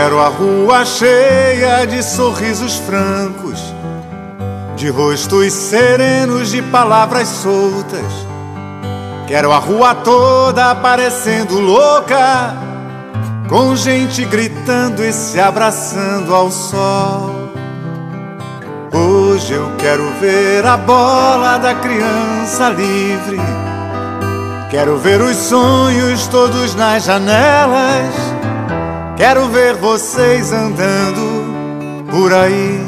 quero a rua cheia de sorrisos francos, de rostos serenos, de palavras soltas. Quero a rua toda parecendo louca, com gente gritando e se abraçando ao sol. Hoje eu quero ver a bola da criança livre, quero ver os sonhos todos nas janelas, quero ver vocês andando por aí.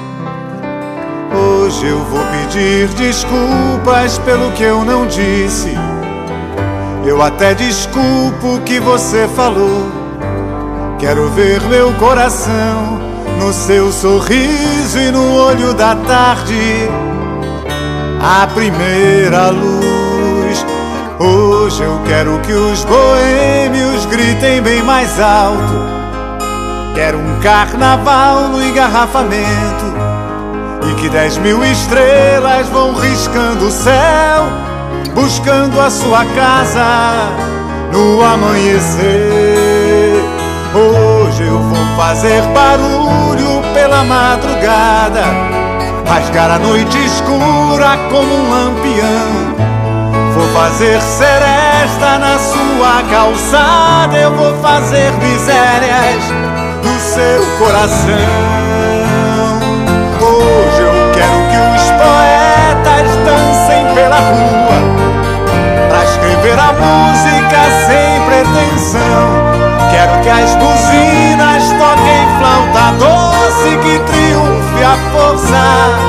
Hoje eu vou pedir desculpas pelo que eu não disse, eu até desculpo o que você falou. Quero ver meu coração no seu sorriso e no olho da tarde, a primeira luz. Hoje eu quero que os boêmios gritem bem mais alto, quero um carnaval no engarrafamento, e que 10.000 estrelas vão riscando o céu, buscando a sua casa no amanhecer. Hoje eu vou fazer barulho pela madrugada, rasgar a noite escura como um lampião. Vou fazer seresta na sua calçada, eu vou fazer misérias do seu coração. Hoje eu quero que os poetas dancem pela rua, pra escrever a música sem pretensão. Quero que as buzinas toquem flauta doce, que triunfe a força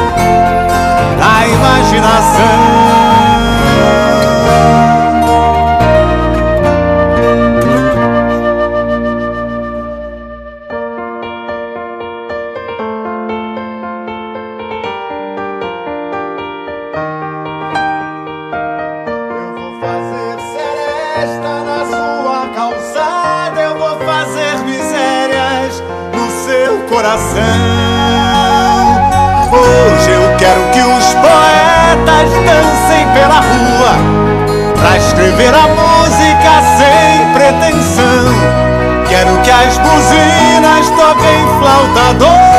da imaginação. Eu vou fazer seresta na sua calçada, eu vou fazer misérias no seu coração. Hoje eu quero que os poetas dancem pela rua, pra escrever a música sem pretensão. Quero que as buzinas toquem flauta doce,